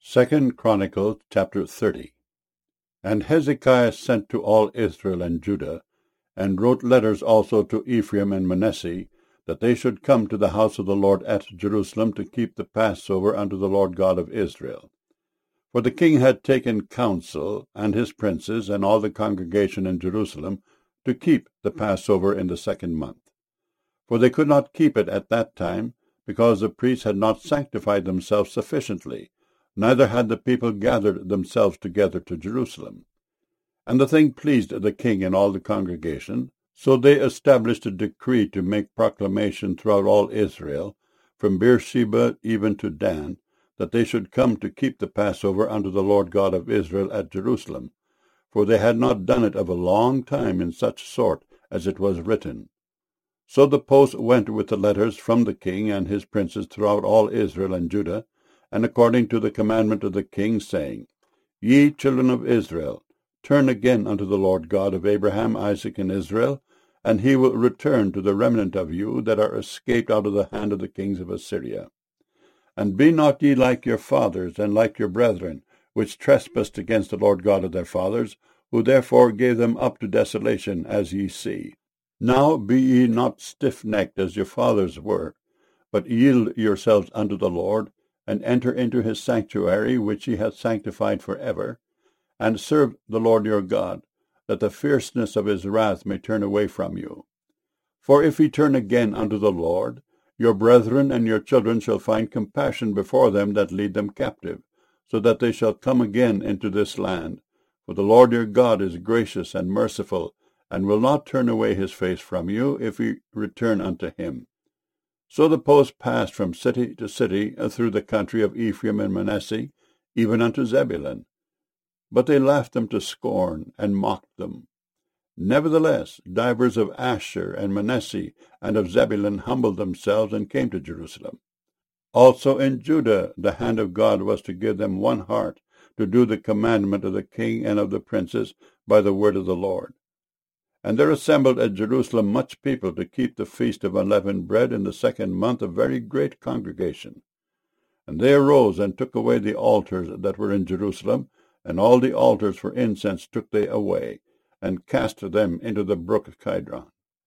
2 Chronicles chapter 30. And Hezekiah sent to all Israel and Judah, and wrote letters also to Ephraim and Manasseh, that they should come to the house of the Lord at Jerusalem to keep the Passover unto the Lord God of Israel. For the king had taken counsel, and his princes, and all the congregation in Jerusalem, to keep the Passover in the 2nd month. For they could not keep it at that time, because the priests had not sanctified themselves sufficiently, neither had the people gathered themselves together to Jerusalem. And the thing pleased the king and all the congregation, so they established a decree to make proclamation throughout all Israel, from Beersheba even to Dan, that they should come to keep the Passover unto the Lord God of Israel at Jerusalem, for they had not done it of a long time in such sort as it was written. So the post went with the letters from the king and his princes throughout all Israel and Judah, and according to the commandment of the king, saying, Ye children of Israel, turn again unto the Lord God of Abraham, Isaac, and Israel, and he will return to the remnant of you that are escaped out of the hand of the kings of Assyria. And be not ye like your fathers, and like your brethren, which trespassed against the Lord God of their fathers, who therefore gave them up to desolation, as ye see. Now be ye not stiffnecked as your fathers were, but yield yourselves unto the Lord, and enter into his sanctuary, which he hath sanctified for ever, and serve the Lord your God, that the fierceness of his wrath may turn away from you. For if ye turn again unto the Lord, your brethren and your children shall find compassion before them that lead them captive, so that they shall come again into this land. For the Lord your God is gracious and merciful, and will not turn away his face from you, if ye return unto him. So the post passed from city to city through the country of Ephraim and Manasseh, even unto Zebulun. But they laughed them to scorn, and mocked them. Nevertheless, divers of Asher and Manasseh and of Zebulun humbled themselves, and came to Jerusalem. Also in Judah the hand of God was to give them one heart, to do the commandment of the king and of the princes by the word of the Lord. And there assembled at Jerusalem much people to keep the feast of unleavened bread in the 2nd month, a very great congregation. And they arose and took away the altars that were in Jerusalem, and all the altars for incense took they away, and cast them into the brook Kidron.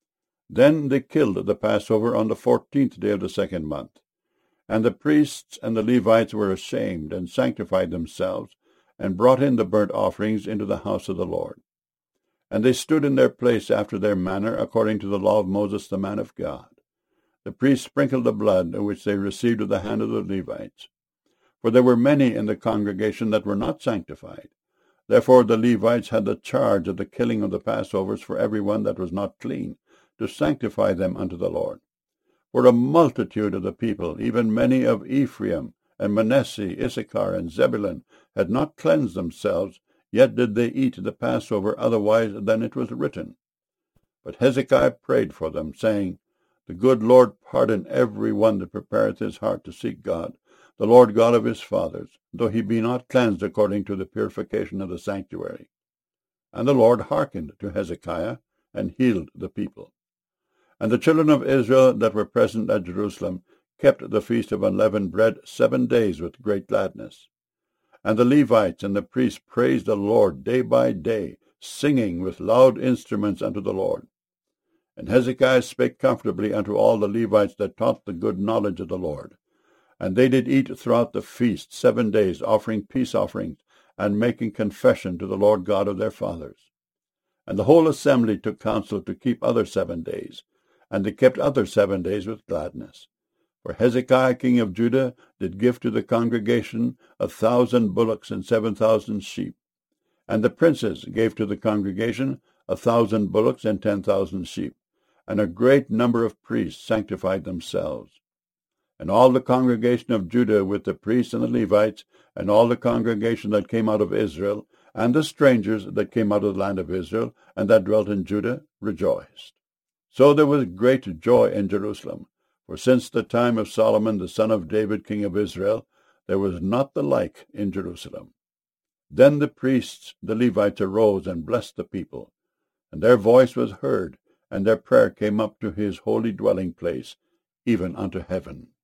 Then they killed the Passover on the 14th day of the 2nd month. And the priests and the Levites were ashamed, and sanctified themselves, and brought in the burnt offerings into the house of the Lord. And they stood in their place after their manner, according to the law of Moses the man of God. The priests sprinkled the blood which they received of the hand of the Levites. For there were many in the congregation that were not sanctified. Therefore the Levites had the charge of the killing of the Passovers for every one that was not clean, to sanctify them unto the Lord. For a multitude of the people, even many of Ephraim and Manasseh, Issachar, and Zebulun, had not cleansed themselves, yet did they eat the Passover otherwise than it was written. But Hezekiah prayed for them, saying, The good Lord pardon every one that prepareth his heart to seek God, the Lord God of his fathers, though he be not cleansed according to the purification of the sanctuary. And the Lord hearkened to Hezekiah, and healed the people. And the children of Israel that were present at Jerusalem kept the feast of unleavened bread 7 days with great gladness. And the Levites and the priests praised the Lord day by day, singing with loud instruments unto the Lord. And Hezekiah spake comfortably unto all the Levites that taught the good knowledge of the Lord. And they did eat throughout the feast 7 days, offering peace offerings, and making confession to the Lord God of their fathers. And the whole assembly took counsel to keep other 7 days, and they kept other 7 days with gladness. For Hezekiah king of Judah did give to the congregation 1,000 bullocks and 7,000 sheep. And the princes gave to the congregation 1,000 bullocks and 10,000 sheep. And a great number of priests sanctified themselves. And all the congregation of Judah with the priests and the Levites, and all the congregation that came out of Israel, and the strangers that came out of the land of Israel, and that dwelt in Judah, rejoiced. So there was great joy in Jerusalem. For since the time of Solomon the son of David king of Israel, there was not the like in Jerusalem. Then the priests, the Levites, arose and blessed the people, and their voice was heard, and their prayer came up to his holy dwelling place, even unto heaven.